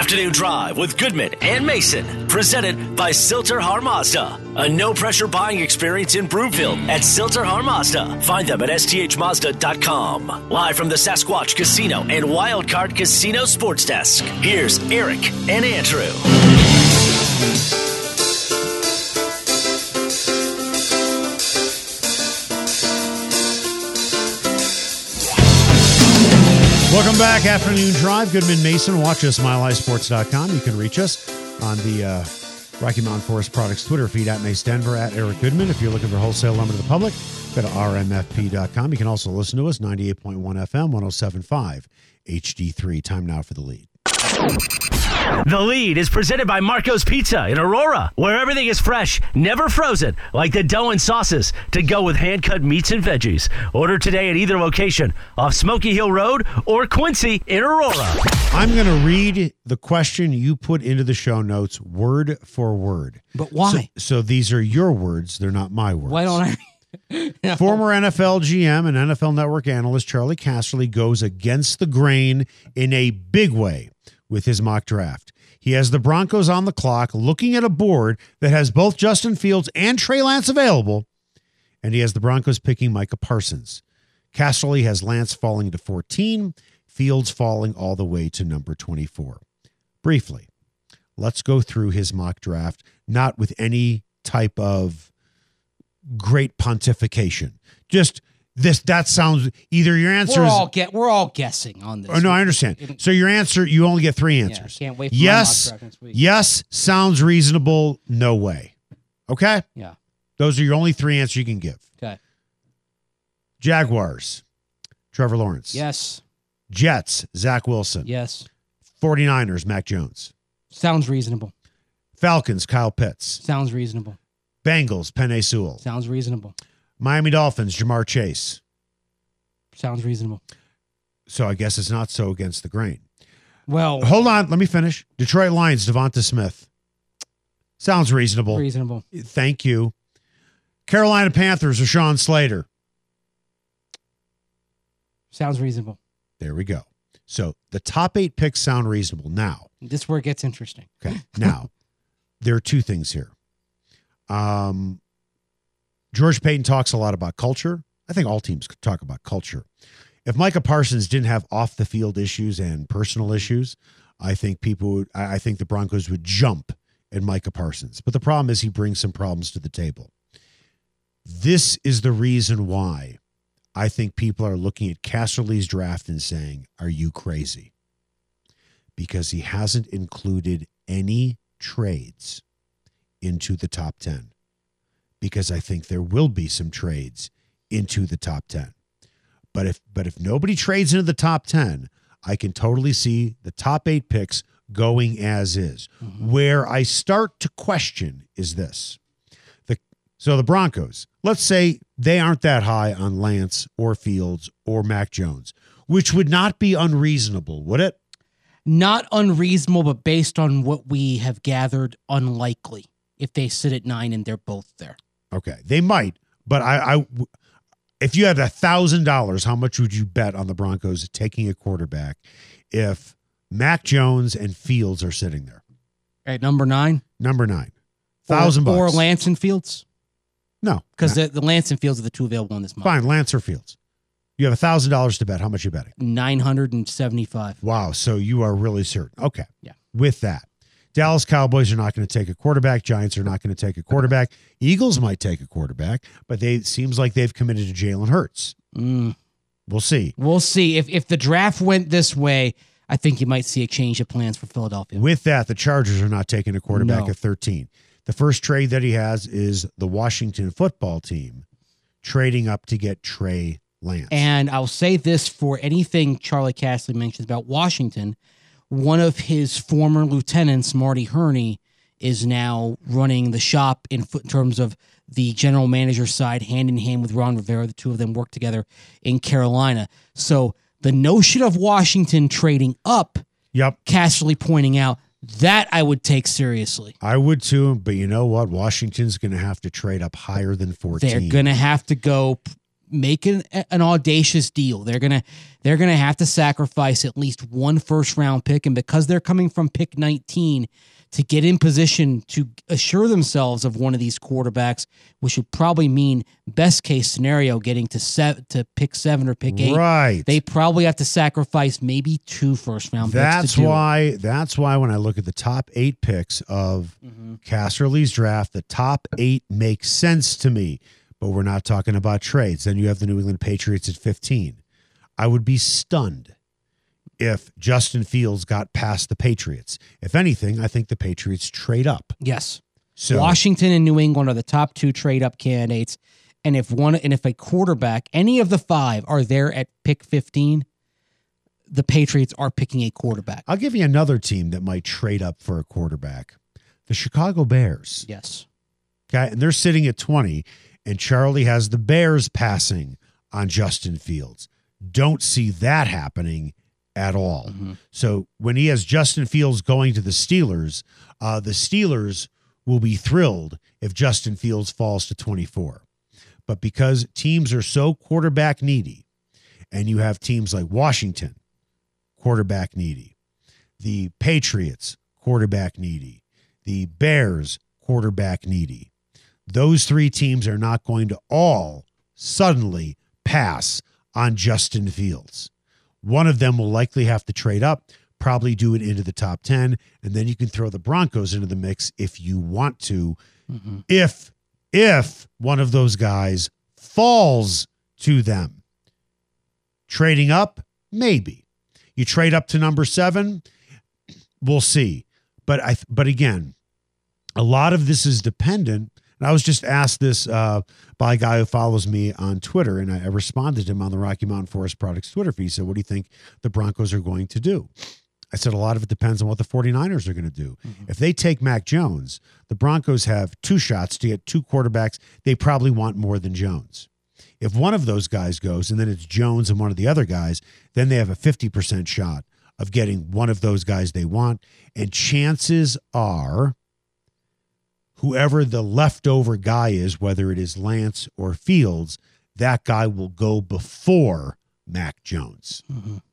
Afternoon Drive with Goodman and Mason, presented by Silter-Har Mazda. A no-pressure buying experience in Broomfield at Silter-Har Mazda. Find them at sthmazda.com. Live from the Sasquatch Casino and Wildcard Casino Sports Desk, here's Eric and Andrew. Welcome back, Afternoon Drive. Goodman Mason. Watch us, MileHighSports.com. You can reach us on the Rocky Mountain Forest Products Twitter feed at Mace Denver, at Eric Goodman. If you're looking for wholesale lumber to the public, go to RMFP.com. You can also listen to us, 98.1 FM, 107.5 HD3. Time now for the lead. The Lead is presented by Marco's Pizza in Aurora, where everything is fresh, never frozen, like the dough and sauces to go with hand-cut meats and veggies. Order today at either location, off Smoky Hill Road or Quincy in Aurora. I'm going to read the question you put into the show notes word for word. But why? So these are your words. They're not my words. Why don't I? No. Former NFL GM and NFL Network analyst Charlie Casserly goes against the grain in a big way with his mock draft. He has the Broncos on the clock looking at a board that has both Justin Fields and Trey Lance available, and he has the Broncos picking Micah Parsons. Casserly has Lance falling to 14, Fields falling all the way to number 24. Briefly, let's go through his mock draft, not with any type of great pontification. Just that sounds either your answer we're all guessing on this. Oh, no, I understand. So your answer, you only get three answers. Yeah, can't wait for my mock draft next week. Yes, sounds reasonable, no way. Okay? Yeah. Those are your only three answers you can give. Okay. Jaguars, Trevor Lawrence. Yes. Jets, Zach Wilson. Yes. 49ers, Mac Jones. Sounds reasonable. Falcons, Kyle Pitts. Sounds reasonable. Bengals, Penei Sewell. Sounds reasonable. Miami Dolphins, Jamar Chase. Sounds reasonable. So I guess it's not so against the grain. Well, hold on. Let me finish. Detroit Lions, Devonta Smith. Sounds reasonable. Reasonable. Thank you. Carolina Panthers, Rashawn Slater. Sounds reasonable. There we go. So the top 8 picks sound reasonable. Now. This is where it gets interesting. Okay. Now, there are two things here. George Paton talks a lot about culture. I think all teams talk about culture. If Micah Parsons didn't have off-the-field issues and personal issues, I think the Broncos would jump at Micah Parsons. But the problem is he brings some problems to the table. This is the reason why I think people are looking at Casserly's draft and saying, are you crazy? Because he hasn't included any trades into the top 10. Because I think there will be some trades into the top 10. But if nobody trades into the top 10, I can totally see the top 8 picks going as is. Mm-hmm. Where I start to question is this. So the Broncos, let's say they aren't that high on Lance or Fields or Mac Jones, which would not be unreasonable, would it? Not unreasonable, but based on what we have gathered, unlikely if they sit at 9 and they're both there. Okay, they might, but if you had $1,000, how much would you bet on the Broncos taking a quarterback if Mac Jones and Fields are sitting there? At number 9? Number 9. $1,000 bucks. Or Lance and Fields? No. Because the Lance and Fields are the two available in this month. Fine, Lance or Fields. You have $1,000 to bet. How much are you betting? $975. Wow, so you are really certain. Okay. Yeah. With that. Dallas Cowboys are not going to take a quarterback. Giants are not going to take a quarterback. Eagles might take a quarterback, but it seems like they've committed to Jalen Hurts. We'll see. We'll see. If the draft went this way, I think you might see a change of plans for Philadelphia. With that, the Chargers are not taking a quarterback at 13. The first trade that he has is the Washington football team trading up to get Trey Lance. And I'll say this for anything Charlie Casserly mentions about Washington. One of his former lieutenants, Marty Herney, is now running the shop in terms of the general manager side, hand in hand with Ron Rivera. The two of them work together in Carolina. So the notion of Washington trading up, Casserly pointing out, that I would take seriously. I would too, but you know what? Washington's going to have to trade up higher than 14. They're going to have to go make an audacious deal. They're gonna have to sacrifice at least one first round pick, and because they're coming from pick 19 to get in position to assure themselves of one of these quarterbacks, which would probably mean best case scenario getting to pick 7 or pick 8. Right. They probably have to sacrifice maybe 2 first round picks. That's why when I look at the top 8 picks of Casserly's draft, the top 8 makes sense to me. But we're not talking about trades. Then you have the New England Patriots at 15. I would be stunned if Justin Fields got past the Patriots. If anything, I think the Patriots trade up. Yes. So Washington and New England are the top 2 trade up candidates. And if a quarterback, any of the 5 are there at pick 15, the Patriots are picking a quarterback. I'll give you another team that might trade up for a quarterback. The Chicago Bears. Yes. Okay, and they're sitting at 20, and Charlie has the Bears passing on Justin Fields. Don't see that happening at all. So when he has Justin Fields going to the Steelers will be thrilled if Justin Fields falls to 24. But because teams are so quarterback needy, and you have teams like Washington, quarterback needy, the Patriots, quarterback needy, the Bears, quarterback needy, those 3 teams are not going to all suddenly pass on Justin Fields. One of them will likely have to trade up, probably do it into the top 10, and then you can throw the Broncos into the mix if you want to. If one of those guys falls to them. Trading up, maybe. You trade up to number 7, we'll see. But again, a lot of this is dependent. And I was just asked this by a guy who follows me on Twitter, and I responded to him on the Rocky Mountain Forest Products Twitter feed. He said, what do you think the Broncos are going to do? I said, a lot of it depends on what the 49ers are going to do. If they take Mac Jones, the Broncos have 2 shots to get 2 quarterbacks. They probably want more than Jones. If one of those guys goes, and then it's Jones and one of the other guys, then they have a 50% shot of getting one of those guys they want. And chances are, whoever the leftover guy is, whether it is Lance or Fields, that guy will go before Mac Jones.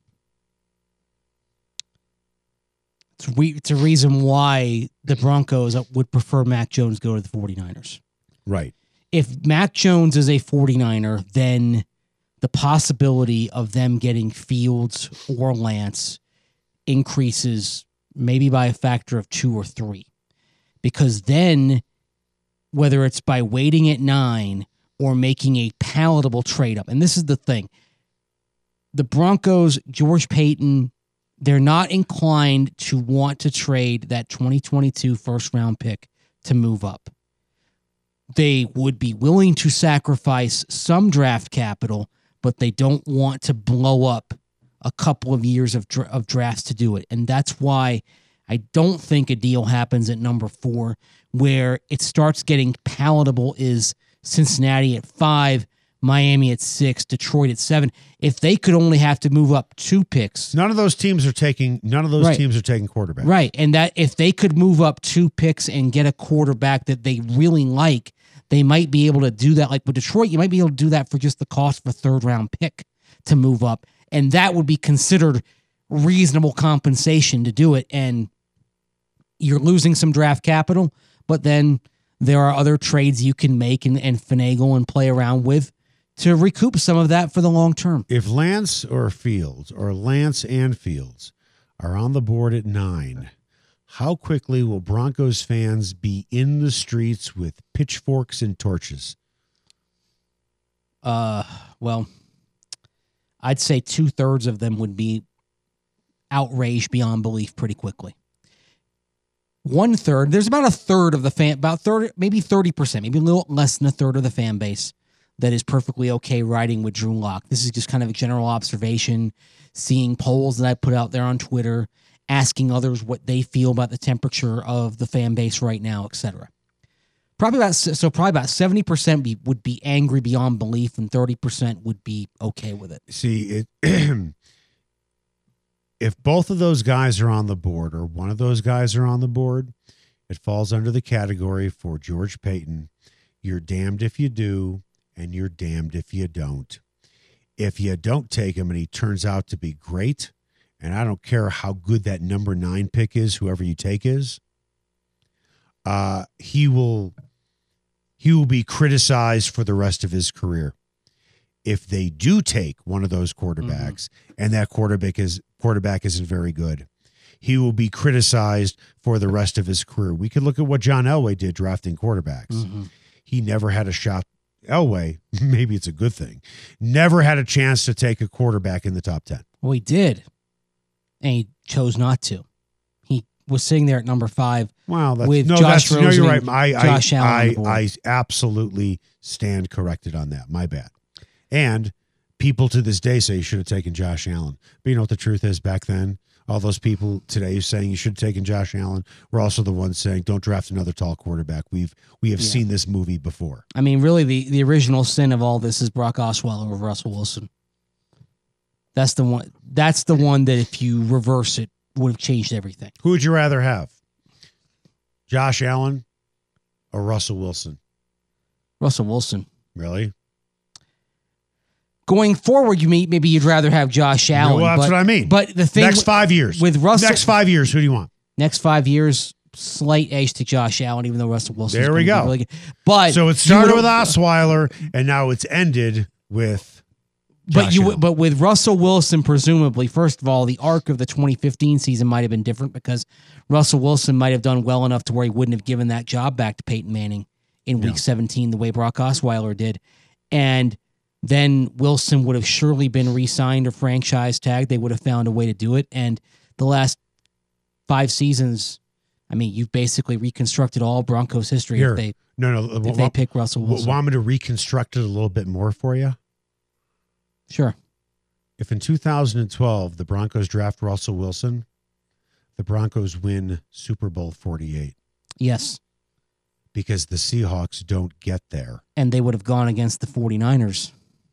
It's a reason why the Broncos would prefer Mac Jones go to the 49ers. Right. If Mac Jones is a 49er, then the possibility of them getting Fields or Lance increases maybe by a factor of 2 or 3. Because then, whether it's by waiting at 9 or making a palatable trade up, and this is the thing, the Broncos, George Paton, they're not inclined to want to trade that 2022 first round pick to move up. They would be willing to sacrifice some draft capital, but they don't want to blow up a couple of years of drafts to do it. And that's why I don't think a deal happens at number 4 where it starts getting palatable is Cincinnati at 5, Miami at 6, Detroit at 7. If they could only have to move up 2 picks. None of those teams are taking quarterbacks. Right. And that if they could move up 2 picks and get a quarterback that they really like, they might be able to do that. Like with Detroit, you might be able to do that for just the cost of a 3rd round pick to move up. And that would be considered reasonable compensation to do it. And you're losing some draft capital, but then there are other trades you can make and finagle and play around with to recoup some of that for the long term. If Lance or Fields or Lance and Fields are on the board at 9, how quickly will Broncos fans be in the streets with pitchforks and torches? Well, I'd say 2/3 of them would be outraged beyond belief pretty quickly. 1/3, there's about a third of the fan, about 30, maybe 30%, maybe a little less than a third of the fan base that is perfectly okay riding with Drew Lock. This is just kind of a general observation, seeing polls that I put out there on Twitter, asking others what they feel about the temperature of the fan base right now, etc. Probably about 70% would be angry beyond belief, and 30% would be okay with it. See, if both of those guys are on the board, or one of those guys are on the board, it falls under the category for George Paton. You're damned if you do and you're damned if you don't. If you don't take him and he turns out to be great, and I don't care how good that number 9 pick is, whoever you take is, he will be criticized for the rest of his career. If they do take one of those quarterbacks and that quarterback isn't very good, he will be criticized for the rest of his career. We could look at what John Elway did drafting quarterbacks. He never had a shot. Elway, maybe it's a good thing, never had a chance to take a quarterback in the top 10. Well, he did, and he chose not to. He was sitting there at number 5. Wow, with Josh Rosen. No, you're right. Josh Allen. I absolutely stand corrected on that. My bad. And people to this day say you should have taken Josh Allen. But you know what the truth is? Back then, all those people today saying you should have taken Josh Allen were also the ones saying don't draft another tall quarterback. We have seen this movie before. I mean, really, the original sin of all this is Brock Osweiler over Russell Wilson. That's the one. That's the one that if you reverse it would have changed everything. Who would you rather have? Josh Allen or Russell Wilson? Russell Wilson. Really? Going forward, maybe you'd rather have Josh Allen. Well, that's what I mean. But the thing next 5 years with Russell, next 5 years, who do you want? Next 5 years, slight edge to Josh Allen, even though Russell Wilson. There we go. Really good. But so it started with Osweiler, and now it's ended with. But with Russell Wilson, presumably, first of all, the arc of the 2015 season might have been different because Russell Wilson might have done well enough to where he wouldn't have given that job back to Peyton Manning in Week 17 the way Brock Osweiler did, and then Wilson would have surely been re-signed or franchise tagged. They would have found a way to do it. And the last 5 seasons, I mean, you've basically reconstructed all Broncos history if they pick Russell Wilson. Want me to reconstruct it a little bit more for you? Sure. If in 2012 the Broncos draft Russell Wilson, the Broncos win Super Bowl 48. Yes. Because the Seahawks don't get there. And they would have gone against the 49ers.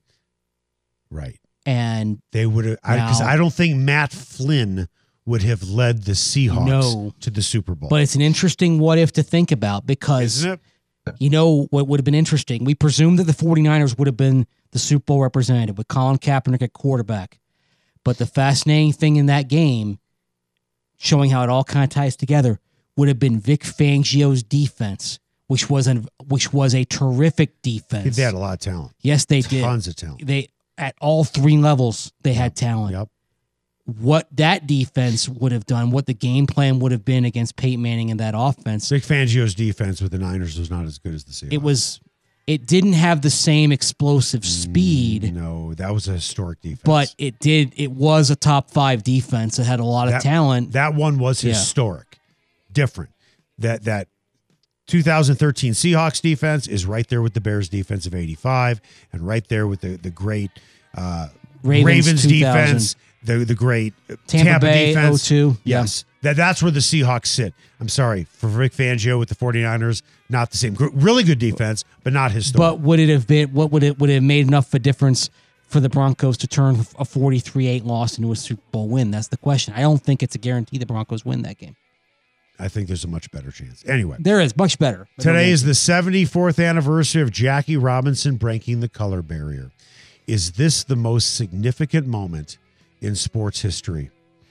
Right. And they would have, because I don't think Matt Flynn would have led the Seahawks to the Super Bowl. But it's an interesting what if to think about because, isn't it? You know what would have been interesting? We presumed that the 49ers would have been the Super Bowl representative with Colin Kaepernick at quarterback. But the fascinating thing in that game, showing how it all kind of ties together, would have been Vic Fangio's defense, which was a terrific defense. They had a lot of talent. Yes, they did. Tons of talent. They at all 3 levels they had talent. Yep. What that defense would have done, what the game plan would have been against Peyton Manning and that offense. Vic Fangio's defense with the Niners was not as good as the Seahawks. It didn't have the same explosive speed. No, that was a historic defense. But it was a top 5 defense that had a lot of talent. That one was historic. Different. That 2013 Seahawks defense is right there with the Bears defense of 85 and right there with the great Ravens defense, the great Tampa Bay defense. 02. Yes. That's where the Seahawks sit. I'm sorry. For Vic Fangio with the 49ers, not the same. Really good defense, but not historic. But would it have been, would it have made enough of a difference for the Broncos to turn a 43-8 loss into a Super Bowl win? That's the question. I don't think it's a guarantee the Broncos win that game. I think there's a much better chance. Anyway. There is, much better. Today is the 74th anniversary of Jackie Robinson breaking the color barrier. Is this the most significant moment in sports history?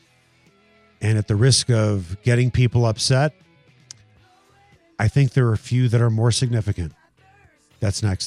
And at the risk of getting people upset, I think there are a few that are more significant. That's next.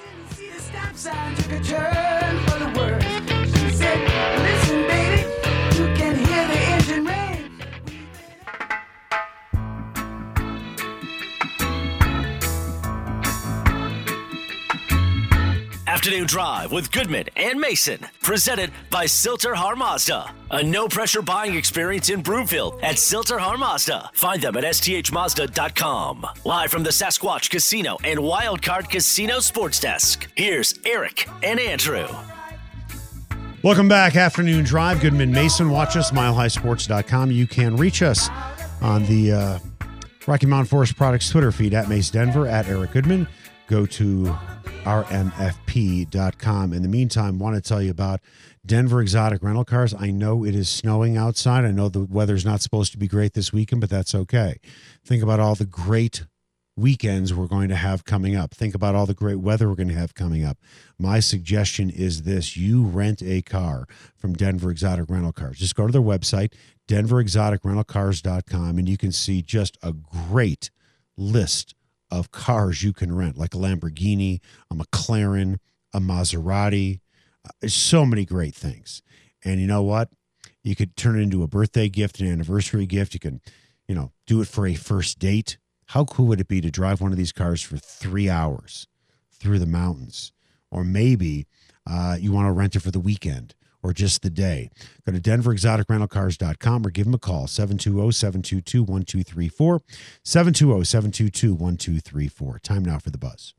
Afternoon Drive with Goodman and Mason, presented by Silter Har Mazda. A no-pressure buying experience in Broomfield at Silter Har Mazda. Find them at sthmazda.com. Live from the Sasquatch Casino and Wildcard Casino Sports Desk, here's Eric and Andrew. Welcome back, Afternoon Drive. Goodman Mason. Watch us, milehighsports.com. You can reach us on the Rocky Mountain Forest Products Twitter feed at Mace Denver, at Eric Goodman. Go to rmfp.com. In the meantime, want to tell you about Denver Exotic Rental Cars. I know it is snowing outside. I know the weather's not supposed to be great this weekend, but that's okay. Think about all the great weekends we're going to have coming up. Think about all the great weather we're going to have coming up. My suggestion is this: you rent a car from Denver Exotic Rental Cars. Just go to their website, denverexoticrentalcars.com, and you can see just a great list of cars you can rent, like a Lamborghini, a McLaren, a Maserati. There's so many great things. And you know what? You could turn it into a birthday gift, an anniversary gift. You can, do it for a first date. How cool would it be to drive one of these cars for 3 hours through the mountains? Or maybe you want to rent it for the weekend or just the day. Go to denverexoticrentalcars.com or give them a call, 720-722-1234, 720-722-1234. Time now for the Buzz.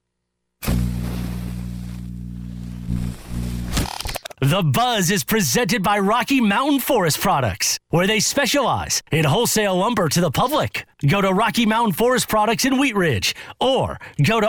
The Buzz is presented by Rocky Mountain Forest Products, where they specialize in wholesale lumber to the public. Go to Rocky Mountain Forest Products in Wheat Ridge or go to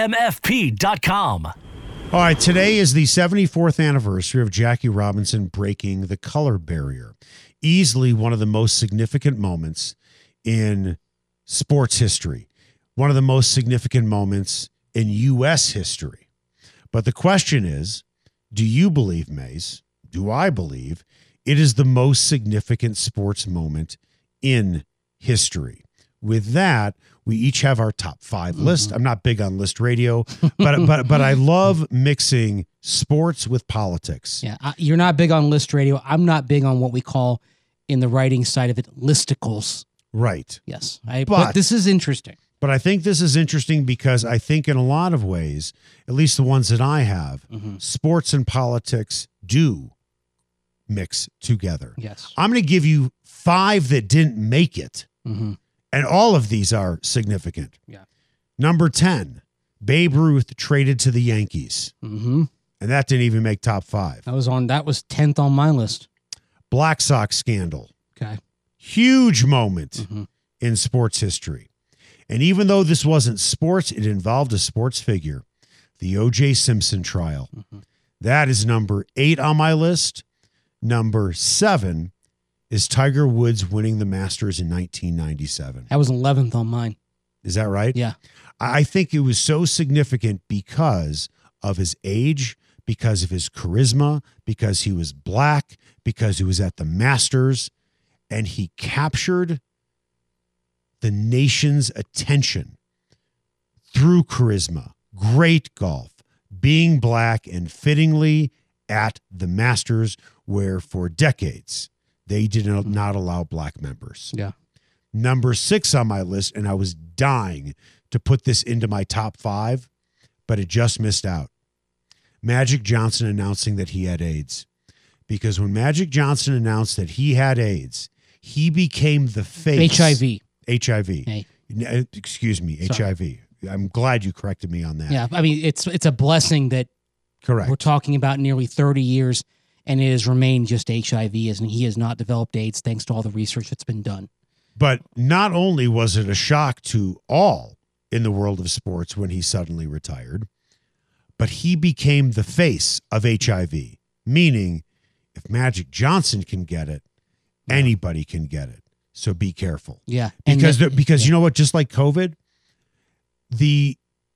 rmfp.com. All right, today is the 74th anniversary of Jackie Robinson breaking the color barrier. Easily one of the most significant moments in sports history, one of the most significant moments in U.S. history. But the question is, do you believe, Mace, do I believe it is the most significant sports moment in history? With that, we each have our top 5 list. I'm not big on list radio, but I love mixing sports with politics. Yeah, you're not big on list radio. I'm not big on what we call, in the writing side of it, listicles. Right. Yes, but this is interesting. But I think this is interesting because I think in a lot of ways, at least the ones that I have, sports and politics do mix together. Yes. I'm going to give you 5 that didn't make it. And all of these are significant. Yeah. Number 10, Babe Ruth traded to the Yankees. And that didn't even make top 5. That was 10th on my list. Black Sox scandal. Okay. Huge moment in sports history. And even though this wasn't sports, it involved a sports figure. The O.J. Simpson trial. That is number 8 on my list. Number 7 is Tiger Woods winning the Masters in 1997. That was 11th on mine. Is that right? Yeah. I think it was so significant because of his age, because of his charisma, because he was black, because he was at the Masters, and he captured the nation's attention through charisma, great golf, being black, and fittingly at the Masters, where for decades they did not allow black members. Yeah. Number 6 on my list, and I was dying to put this into my top 5, but it just missed out. Magic Johnson announcing that he had AIDS. Because when Magic Johnson announced that he had AIDS, he became the face. HIV. Hey. Excuse me, Sorry. HIV. I'm glad you corrected me on that. Yeah, I mean, it's a blessing that Correct. we're talking about nearly 30 years, and it has remained just HIV, and he has not developed AIDS thanks to all the research that's been done. But not only was it a shock to all in the world of sports when he suddenly retired, but he became the face of HIV, meaning if Magic Johnson can get it, anybody can get it. So be careful. Yeah. Because you know what, just like COVID, the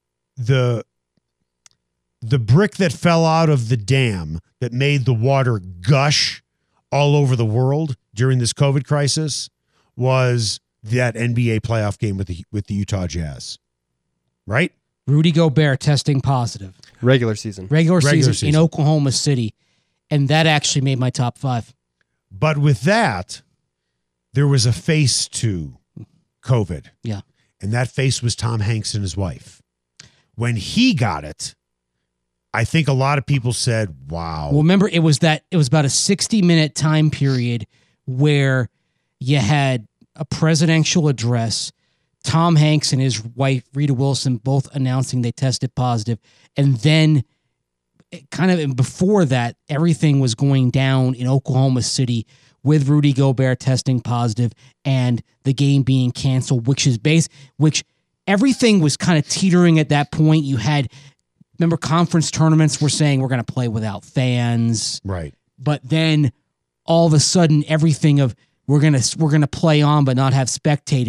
brick that fell out of the dam that made the water gush all over the world during this COVID crisis was that NBA playoff game with the Utah Jazz. Right? Rudy Gobert testing positive. Regular season In Oklahoma City. And that actually made my top 5. But with that, there was a face to COVID. Yeah. And that face was Tom Hanks and his wife. When he got it, I think a lot of people said, wow. Well, remember, it was about a 60-minute time period where you had a presidential address, Tom Hanks and his wife, Rita Wilson, both announcing they tested positive. And then kind of before that, everything was going down in Oklahoma City with Rudy Gobert testing positive and the game being canceled, which everything was kind of teetering at that point. You had, remember, conference tournaments were saying we're going to play without fans. Right. But then all of a sudden, everything of we're gonna play on but not have spectators,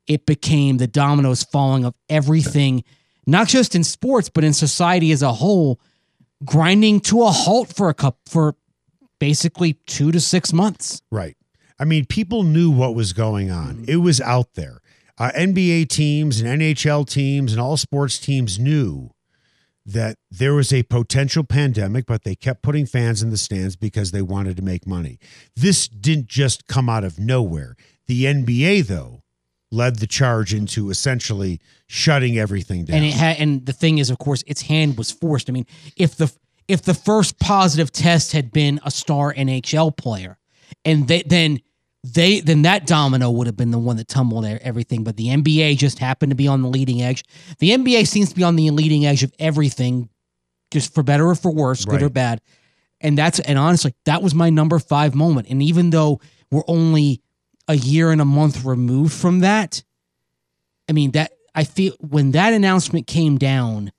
it became the dominoes falling of everything, not just in sports, but in society as a whole, grinding to a halt for basically 2 to 6 months. Right. I mean, people knew what was going on. It was out there. NBA teams and NHL teams and all sports teams knew that there was a potential pandemic, but they kept putting fans in the stands because they wanted to make money. This didn't just come out of nowhere. The NBA, though, led the charge into essentially shutting everything down. And the thing is, of course, its hand was forced. I mean, if the first positive test had been a star NHL player, and then that domino would have been the one that tumbled everything. But the NBA just happened to be on the leading edge. The NBA seems to be on the leading edge of everything, just for better or for worse, good or bad. And honestly, that was my number 5 moment. And even though we're only a year and a month removed from that, I mean, that I feel when that announcement came down,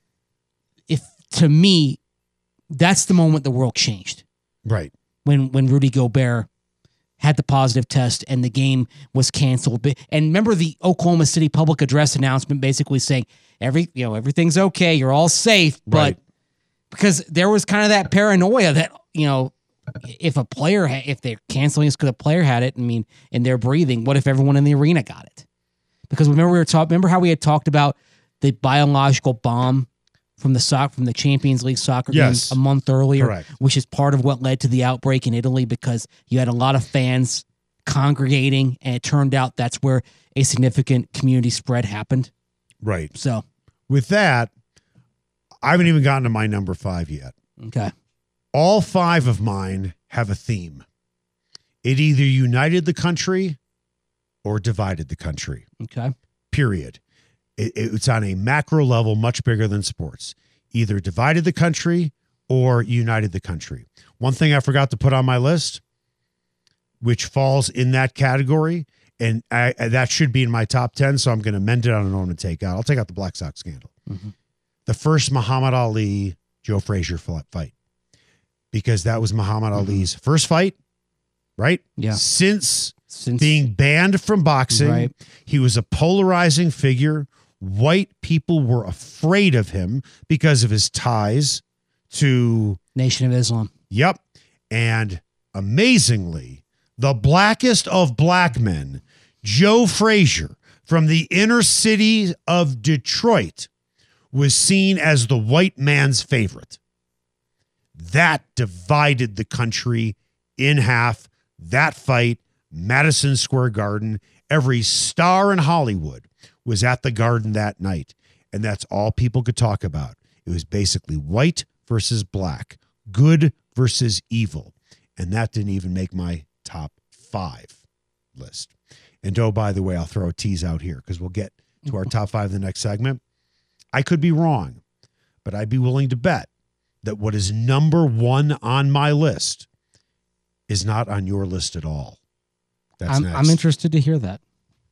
to me, that's the moment the world changed. Right. When Rudy Gobert had the positive test and the game was canceled. And remember the Oklahoma City public address announcement basically saying everything's okay, you're all safe, but Right. because there was kind of that paranoia that, if they're canceling it's because a player had it, I mean, and they're breathing, what if everyone in the arena got it? Because remember how we had talked about the biological bomb from the Champions League soccer Yes. game a month earlier, Correct. which is part of what led to the outbreak in Italy, because you had a lot of fans congregating, and it turned out that's where a significant community spread happened. Right. So, With that, I haven't even gotten to my number 5 yet. okay. All 5 of mine have a theme. It either united the country or divided the country. Okay. Period. It's on a macro level, much bigger than sports. Either divided the country or united the country. One thing I forgot to put on my list, which falls in that category, and that should be in my top 10, so I'm going to amend it on an own and take out. I'll take out the Black Sox scandal. Mm-hmm. The first Muhammad Ali, Joe Frazier fight. Because that was Muhammad Ali's first fight, right? Yeah. Since Since being banned from boxing. Right. He was a polarizing figure. White people were afraid of him because of his ties to Nation of Islam. Yep. And amazingly, the blackest of black men, Joe Frazier from the inner city of Detroit, was seen as the white man's favorite. That divided the country in half. That fight, Madison Square Garden, every star in Hollywood was at the Garden that night. And that's all people could talk about. It was basically white versus black, good versus evil. And that didn't even make my top 5 list. And oh, by the way, I'll throw a tease out here because we'll get to our top 5 in the next segment. I could be wrong, but I'd be willing to bet that what is number 1 on my list is not on your list at all. That's next. I'm interested to hear that.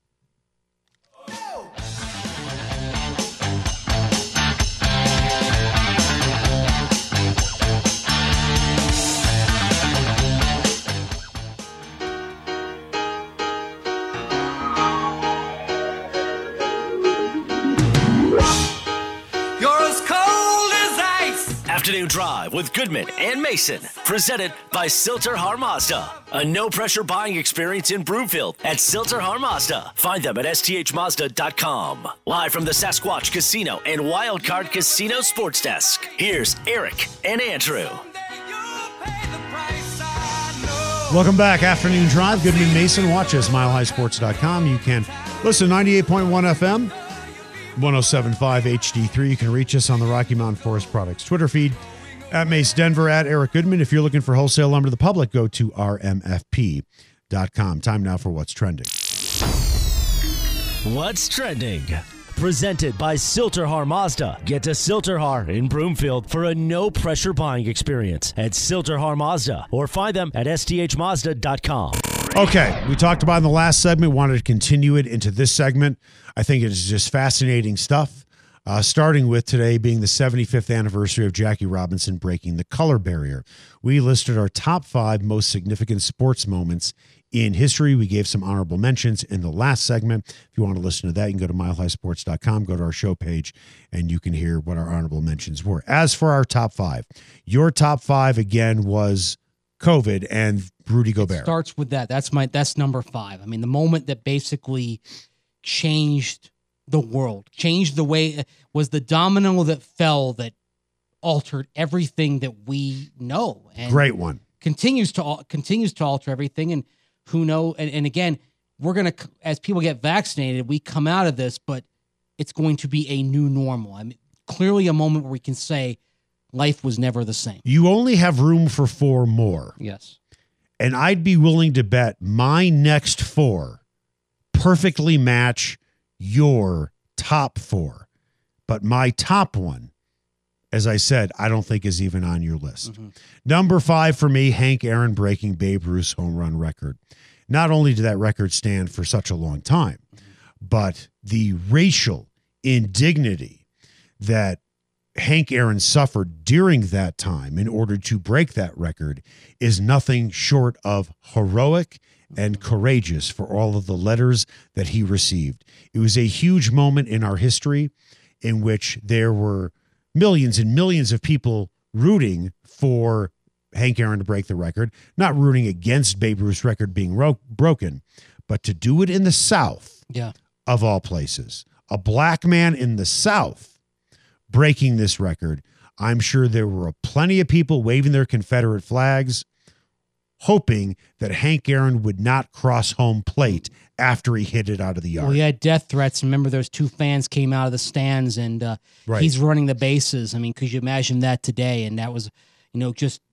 Afternoon Drive with Goodman and Mason, presented by Silter-Har Mazda. A no-pressure buying experience in Broomfield at Silter-Har Mazda. Find them at sthmazda.com. Live from the Sasquatch Casino and Wildcard Casino Sports Desk, here's Eric and Andrew. Welcome back. Afternoon Drive. Goodman Mason. Watch us, milehighsports.com. You can listen to 98.1 FM. 107.5 HD3. You can reach us on the Rocky Mountain Forest Products Twitter feed, at Mace Denver, at Eric Goodman. If you're looking for wholesale lumber to the public, go to rmfp.com. Time now for What's Trending. What's Trending? Presented by Silter-Har Mazda. Get to Silter-Har in Broomfield for a no-pressure buying experience at Silter-Har Mazda, or find them at sthmazda.com. Okay, we talked about in the last segment, wanted to continue it into this segment. I think it is just fascinating stuff. Starting with today being the 75th anniversary of Jackie Robinson breaking the color barrier. We listed our top 5 most significant sports moments in history. We gave some honorable mentions in the last segment. If you want to listen to that, you can go to milehighsports.com, go to our show page, and you can hear what our honorable mentions were. As for our top 5, your top 5 again was COVID and Rudy Gobert. It starts with that. That's number 5. I mean, the moment that basically changed the world, changed the way, was the domino that fell that altered everything that we know. And great one. Continues to alter everything. And who knows? And again, we're going to, as people get vaccinated, we come out of this, but it's going to be a new normal. I mean, clearly a moment where we can say life was never the same. You only have room for 4 more. Yes. And I'd be willing to bet my next 4 perfectly match your top 4. But my top one, as I said, I don't think is even on your list. Mm-hmm. Number 5 for me, Hank Aaron breaking Babe Ruth's home run record. Not only did that record stand for such a long time, but the racial indignity that Hank Aaron suffered during that time in order to break that record is nothing short of heroic and courageous for all of the letters that he received. It was a huge moment in our history in which there were millions and millions of people rooting for Hank Aaron to break the record, not rooting against Babe Ruth's record being broken, but to do it in the South, of all places. A black man in the South breaking this record. I'm sure there were plenty of people waving their Confederate flags, hoping that Hank Aaron would not cross home plate after he hit it out of the yard. Well, he had death threats. Remember, those 2 fans came out of the stands, and he's running the bases. I mean, could you imagine that today? And that was, just,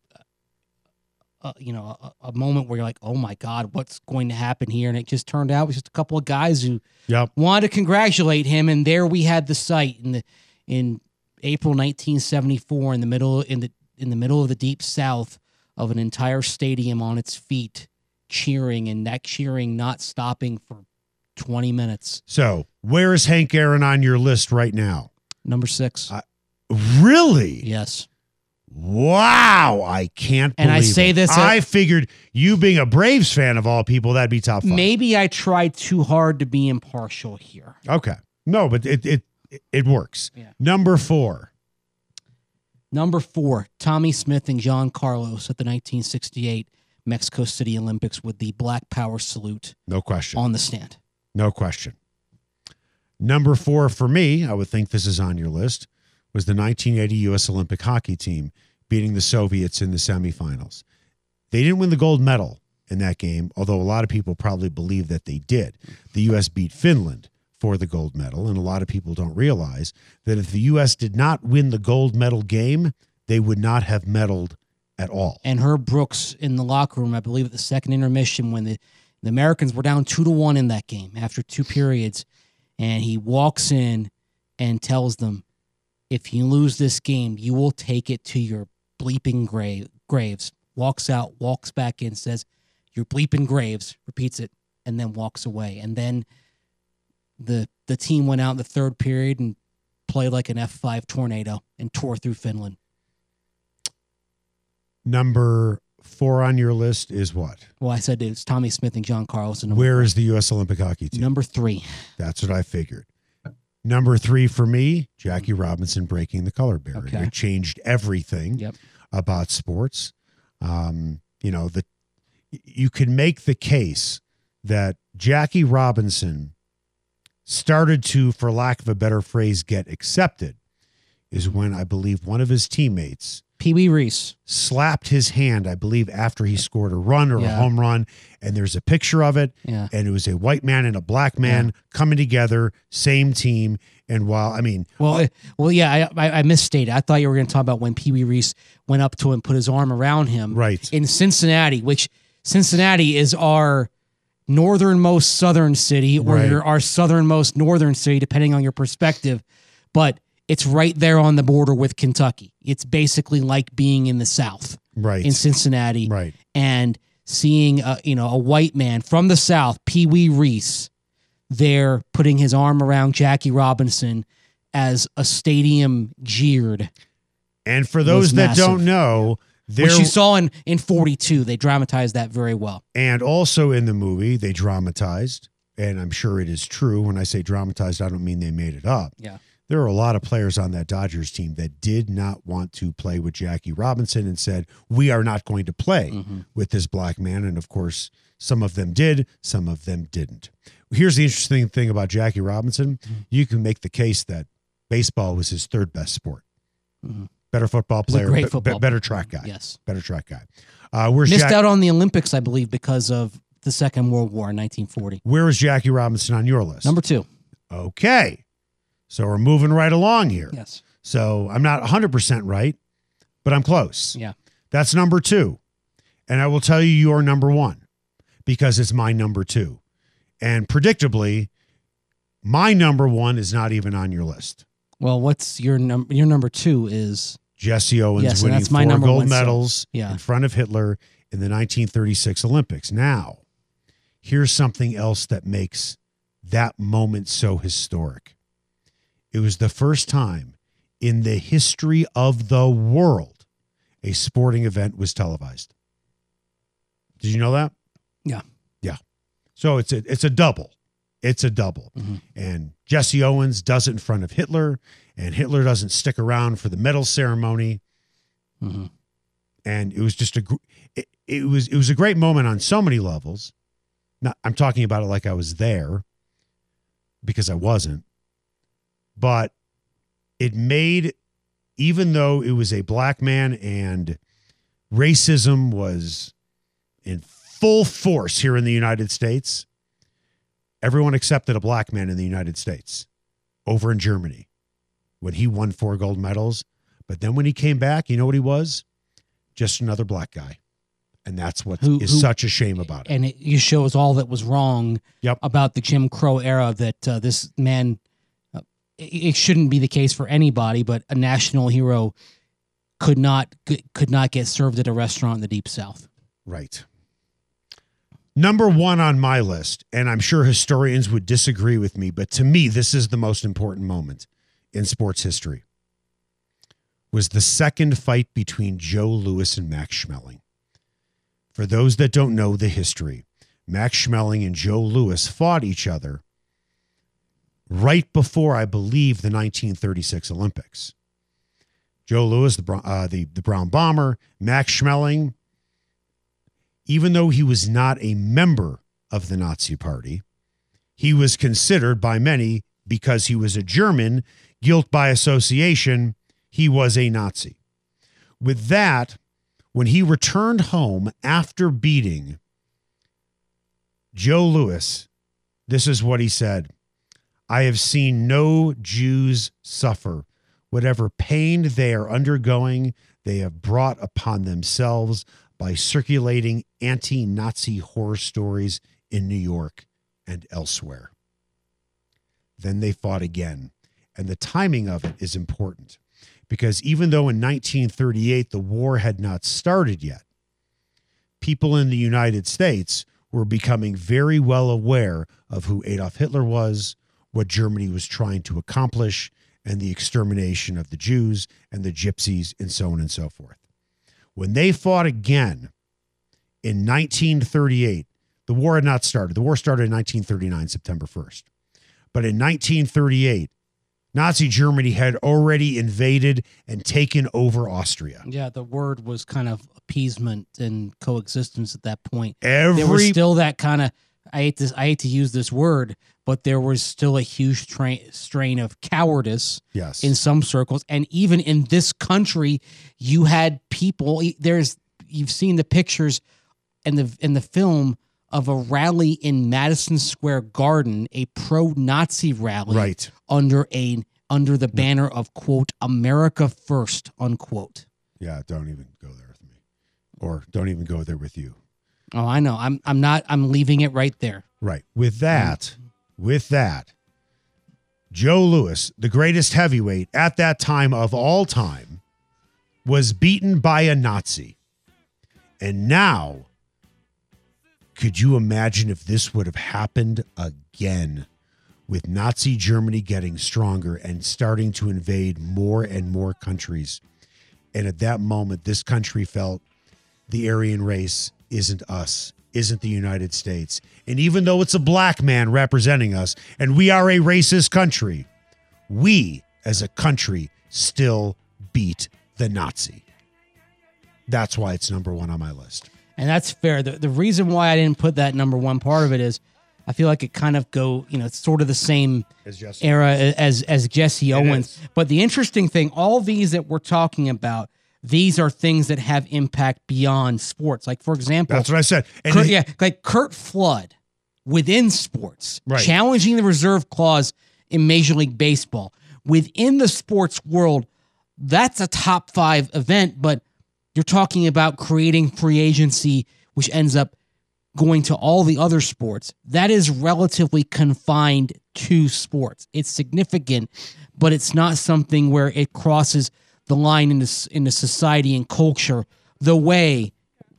a moment where you're like, oh my God, what's going to happen here? And it just turned out it was just a couple of guys who wanted to congratulate him. And there we had the sight in April 1974, in the middle of the deep South, of an entire stadium on its feet, cheering, and that cheering not stopping for 20 minutes. So, where is Hank Aaron on your list right now? Number 6. Really? Yes. Wow, I can't believe and I say it. this. I figured you being a Braves fan of all people, that'd be top 5. Maybe I tried too hard to be impartial here. Okay. No, but it works. Yeah. Number 4. Number 4, Tommy Smith and John Carlos at the 1968 Mexico City Olympics with the Black Power salute. No question. On the stand. No question. Number 4 for me, I would think this is on your list, was the 1980 U.S. Olympic hockey team beating the Soviets in the semifinals. They didn't win the gold medal in that game, although a lot of people probably believe that they did. The U.S. beat Finland for the gold medal, and a lot of people don't realize that if the U.S. did not win the gold medal game, they would not have medaled at all. And Herb Brooks in the locker room, I believe at the second intermission, when the Americans were down 2-1 in that game after 2 periods, and he walks in and tells them, if you lose this game, you will take it to your bleeping graves. Walks out, walks back in, says, your bleeping graves, repeats it, and then walks away. And then the team went out in the 3rd period and played like an F5 tornado and tore through Finland. Number 4 on your list is what? Well, I said it's Tommy Smith and John Carlos. Where is the U.S. Olympic hockey team? Number 3. That's what I figured. Number 3 for me, Jackie Robinson breaking the color barrier. Okay. It changed everything about sports. You can make the case that Jackie Robinson started to, for lack of a better phrase, get accepted is when I believe one of his teammates, Pee Wee Reese, slapped his hand, I believe, after he scored a run or a home run. And there's a picture of it. Yeah. And it was a white man and a black man coming together, same team. And I misstated. I thought you were going to talk about when Pee Wee Reese went up to him, put his arm around him. Right. In Cincinnati, which Cincinnati is our northernmost southern city or our southernmost northern city, depending on your perspective. But it's right there on the border with Kentucky. It's basically like being in the South, in Cincinnati, and seeing a white man from the South, Pee Wee Reese, there putting his arm around Jackie Robinson as a stadium jeered. And for those that massive. don't know, Which you saw in 42. They dramatized that very well. and also in the movie, they dramatized, and I'm sure it is true. When I say dramatized, I don't mean they made it up. Yeah. There are a lot of players on that Dodgers team that did not want to play with Jackie Robinson and said, we are not going to play with this black man. And of course, some of them did, some of them didn't. Here's the interesting thing about Jackie Robinson. You can make the case that baseball was his third best sport. Better football He's a player, great football better player. track guy. Yes. Better track guy. Where's Missed out on the Olympics, I believe, because of the Second World War in 1940. Where is Jackie Robinson on your list? Number 2. Okay. So we're moving right along here. Yes. So I'm not 100% right, but I'm close. Yeah. That's number 2. And I will tell you your number 1 because it's my number 2. And predictably, my number 1 is not even on your list. Well, what's your number? Your number 2 is Jesse Owens Yes, and winning that's my 4 number gold 1, so- medals yeah. in front of Hitler in the 1936 Olympics. Now, here's something else that makes that moment so historic. It was the first time in the history of the world a sporting event was televised. Did you know that? Yeah. Yeah. So it's a double. It's a double. And Jesse Owens does it in front of Hitler, and Hitler doesn't stick around for the medal ceremony. And it was just it was a great moment on so many levels. Now, I'm talking about it like I was there because I wasn't. But it made, even though it was a black man and racism was in full force here in the United States, everyone accepted a black man in the United States over in Germany when he won 4 gold medals. But then when he came back, you know what he was? Just another black guy. And that's what is such a shame about it. And it just shows all that was wrong Yep. about the Jim Crow era, that this man, it shouldn't be the case for anybody, but a national hero could not get served at a restaurant in the Deep South. Right. Number 1 on my list, and I'm sure historians would disagree with me, but to me, this is the most important moment in sports history, was the second fight between Joe Louis and Max Schmeling. For those that don't know the history, Max Schmeling and Joe Louis fought each other right before, I believe, the 1936 Olympics. Joe Louis, the Brown Bomber, Max Schmeling, even though he was not a member of the Nazi Party, he was considered by many, because he was a German, guilt by association, he was a Nazi. With that, when he returned home after beating Joe Louis, this is what he said: I have seen no Jews suffer. Whatever pain they are undergoing, they have brought upon themselves by circulating anti-Nazi horror stories in New York and elsewhere. Then they fought again. And the timing of it is important, because even though in 1938 the war had not started yet, people in the United States were becoming very well aware of who Adolf Hitler was, what Germany was trying to accomplish, and the extermination of the Jews and the gypsies and so on and so forth. When they fought again in 1938, the war had not started. The war started in 1939, September 1st. But in 1938, Nazi Germany had already invaded and taken over Austria. Yeah, the word was kind of appeasement and coexistence at that point. There was still that kind of, I hate to use this word, but there was still a huge strain of cowardice Yes. in some circles. And even in this country, you had people, you've seen the pictures in the film of a rally in Madison Square Garden, a pro-Nazi rally, Right. under the banner of, quote, America First, unquote. Yeah, don't even go there with me, or don't even go there with you. Oh, I know. I'm leaving it right there. Right. With that, Joe Louis, the greatest heavyweight at that time of all time, was beaten by a Nazi. And now, could you imagine if this would have happened again? with Nazi Germany getting stronger and starting to invade more and more countries. And at that moment, this country felt the Aryan race isn't us, isn't the United States. And even though it's a black man representing us, and we are a racist country, we as a country still beat the Nazi. That's why it's number one on my list. And that's fair. The reason why I didn't put that number one part of it is I feel like it kind of it's sort of the same era as Jesse Owens. But the interesting thing, all these that we're talking about, these are things that have impact beyond sports. Like, for example, that's what I said. And like Curt Flood within sports, right, challenging the reserve clause in Major League Baseball. Within the sports world, that's a top 5 event, but you're talking about creating free agency, which ends up going to all the other sports. That is relatively confined to sports. It's significant, but it's not something where it crosses the line into society and culture the way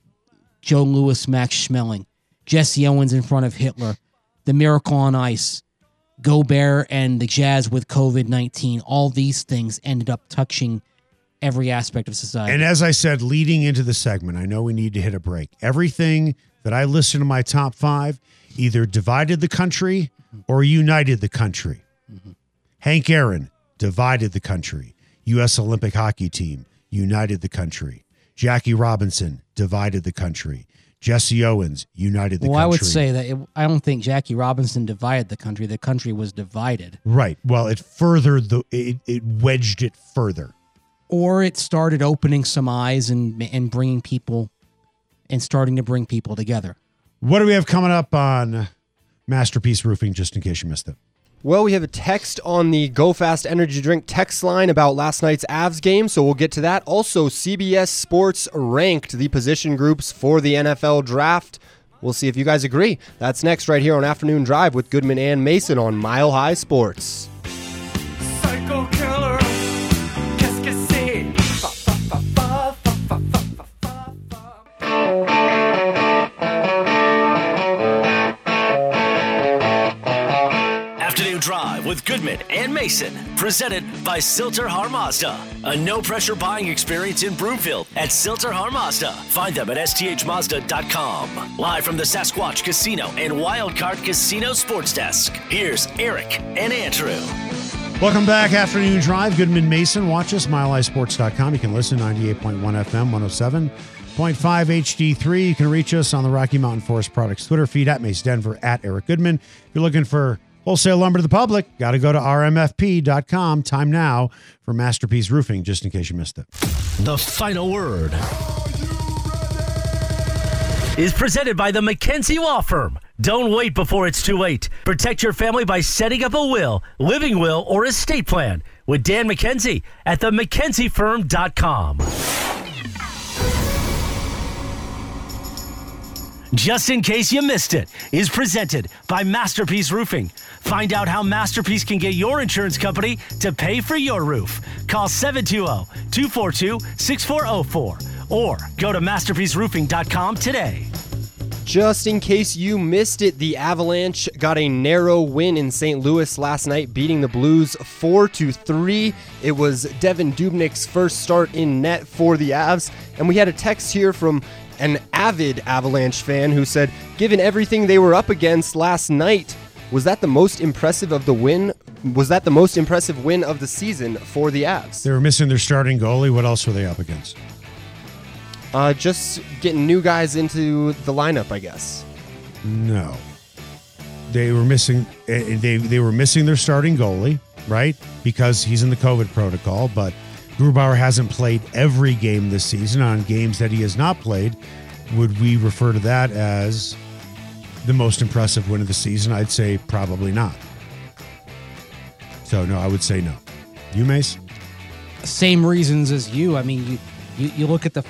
Joe Louis, Max Schmeling, Jesse Owens in front of Hitler, the Miracle on Ice, Gobert and the Jazz with COVID-19, all these things ended up touching every aspect of society. And as I said, leading into the segment, I know we need to hit a break. Everything that I listed in my top 5 either divided the country or united the country. Mm-hmm. Hank Aaron divided the country. U.S. Olympic hockey team united the country. Jackie Robinson divided the country. Jesse Owens united the country. Well, I would say that I don't think Jackie Robinson divided the country. The country was divided. Right. Well, it furthered it wedged it further. Or it started opening some eyes and bringing people and starting to bring people together. What do we have coming up on Masterpiece Roofing, just in case you missed it? Well, we have a text on the Go Fast Energy Drink text line about last night's Avs game, so we'll get to that. Also, CBS Sports ranked the position groups for the NFL draft. We'll see if you guys agree. That's next right here on Afternoon Drive with Goodman and Mason on Mile High Sports. Psycho killer. Qu'est-ce que c'est? Afternoon Drive with Goodman and Mason, presented by Silter-Har Mazda. A no-pressure buying experience in Broomfield at Silter-Har Mazda. Find them at sthmazda.com. Live from the Sasquatch Casino and Wildcard Casino Sports Desk, here's Eric and Andrew. Welcome back, Afternoon Drive. Goodman Mason. Watch us, milehighsports.com. You can listen 98.1 FM, 107.5 HD3. You can reach us on the Rocky Mountain Forest Products Twitter feed at Mace Denver, at Eric Goodman. If you're looking for wholesale lumber to the public, got to go to rmfp.com. Time now for Masterpiece Roofing, just in case you missed it. The final word is presented by the McKenzie Law Firm. Don't wait before it's too late. Protect your family by setting up a will, living will, or estate plan with Dan McKenzie at themckenziefirm.com. Just in case you missed it, is presented by Masterpiece Roofing. Find out how Masterpiece can get your insurance company to pay for your roof. Call 720-242-6404 or go to masterpieceroofing.com today. Just in case you missed it, the Avalanche got a narrow win in St. Louis last night, beating the Blues 4-3. It was Devin Dubnyk's first start in net for the Avs, and we had a text here from an avid Avalanche fan who said, given everything they were up against last night, was that the most impressive of the win? Was that the most impressive win of the season for the Avs? They were missing their starting goalie. What else were they up against? Just getting new guys into the lineup, I guess. No. They were missing they were missing their starting goalie, right? Because he's in the COVID protocol, but Grubauer hasn't played every game this season. On games that he has not played, would we refer to that as the most impressive win of the season? I'd say probably not. So, no, I would say no. You, Mace? Same reasons as you. I mean, you look at the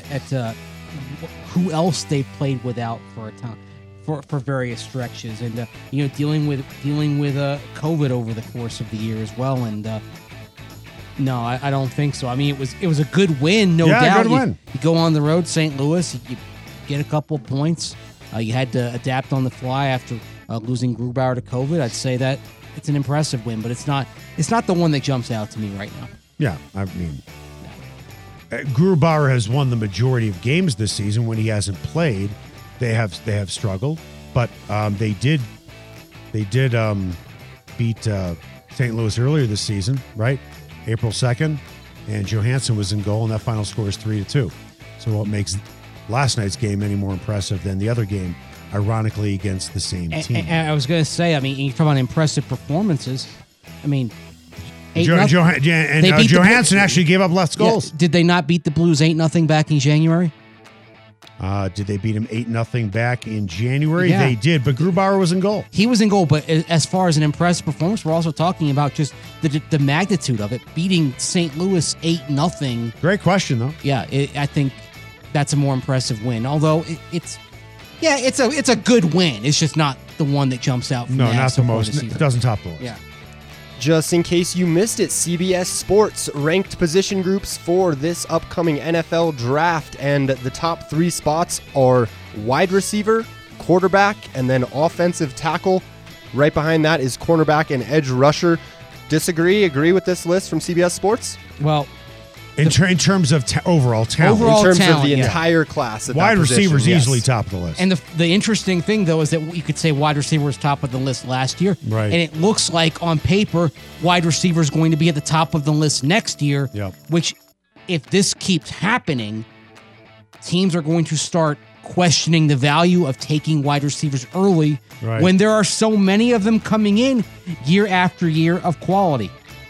who else they played without for a time, for various stretches, and dealing with COVID over the course of the year as well. And no, I don't think so. I mean, it was a good win, no doubt. Good win. You go on the road, St. Louis, you get a couple points. You had to adapt on the fly after losing Grubauer to COVID. I'd say that it's an impressive win, but it's not the one that jumps out to me right now. Yeah, I mean, Grubauer has won the majority of games this season. When he hasn't played, they have struggled, but they did beat St. Louis earlier this season, right? April 2nd, and Johansson was in goal, and that final score is 3-2. So what makes last night's game any more impressive than the other game, ironically, against the same team? And I was going to say, I mean, you talk about impressive performances. I mean, Johansson actually gave up less goals. Yeah, did they not beat the Blues 8-0 back in January? Did they beat him 8-0 back in January? Yeah. They did, but Grubauer was in goal. He was in goal, but as far as an impressive performance, we're also talking about just the magnitude of it. Beating St. Louis 8-0. Great question, though. Yeah, I think that's a more impressive win. Although it's a good win. It's just not the one that jumps out. From No, that not so the far most. this season. It doesn't top the list. Yeah. Just in case you missed it, CBS Sports ranked position groups for this upcoming NFL draft, and the top 3 spots are wide receiver, quarterback, and then offensive tackle. Right behind that is cornerback and edge rusher. Disagree? Agree with this list from CBS Sports? Well, In terms of overall talent, Overall in terms talent, of the yeah. entire class, at wide that position, receivers yes. easily top of the list. and the interesting thing, though, is that you could say wide receiver was top of the list last year. Right. And it looks like on paper, wide receiver is going to be at the top of the list next year, Yep. which if this keeps happening, teams are going to start questioning the value of taking wide receivers early Right. when there are so many of them coming in year after year of quality.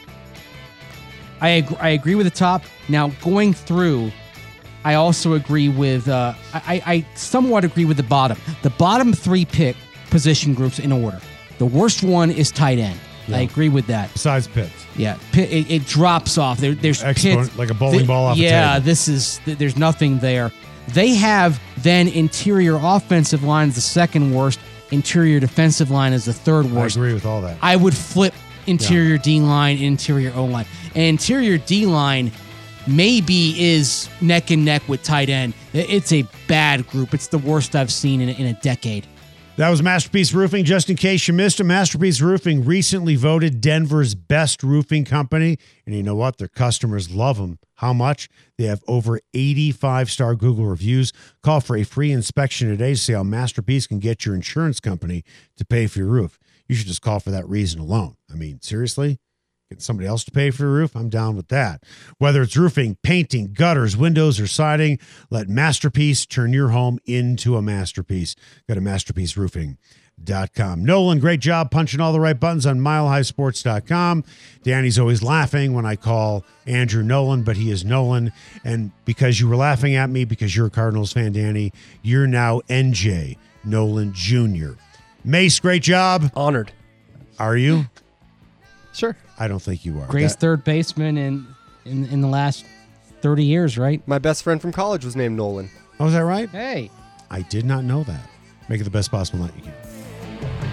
I agree with the top. Now, going through, I also agree with, I somewhat agree with the bottom. The bottom 3 pick position groups in order. The worst one is tight end. Yeah. I agree with that. Besides Pitts. Yeah, it drops off. There's Exponent, Pitts. like a bowling ball off the Yeah, table. there's nothing there. They have then interior offensive line is the second worst. Interior defensive line is the third I worst. agree with all that. I would flip interior D line, interior O line. And interior D line maybe is neck and neck with tight end. It's a bad group. It's the worst I've seen in a decade. That was Masterpiece Roofing. Just in case you missed it, Masterpiece Roofing recently voted Denver's best roofing company. And you know what? Their customers love them. How much? They have over 85-star Google reviews. Call for a free inspection today to see how Masterpiece can get your insurance company to pay for your roof. You should just call for that reason alone. I mean, seriously? Get somebody else to pay for your roof? I'm down with that. Whether it's roofing, painting, gutters, windows, or siding, let Masterpiece turn your home into a masterpiece. Go to masterpieceroofing.com. Nolan, great job punching all the right buttons on milehighsports.com. Danny's always laughing when I call Andrew Nolan, but he is Nolan. And because you were laughing at me because you're a Cardinals fan, Danny, you're now NJ Nolan Jr. Mace, great job. Honored. Are you? Sure. I don't think you are. Greatest third baseman in the last 30 years, right? My best friend from college was named Nolan. Oh, is that right? Hey. I did not know that. Make it the best possible night you can.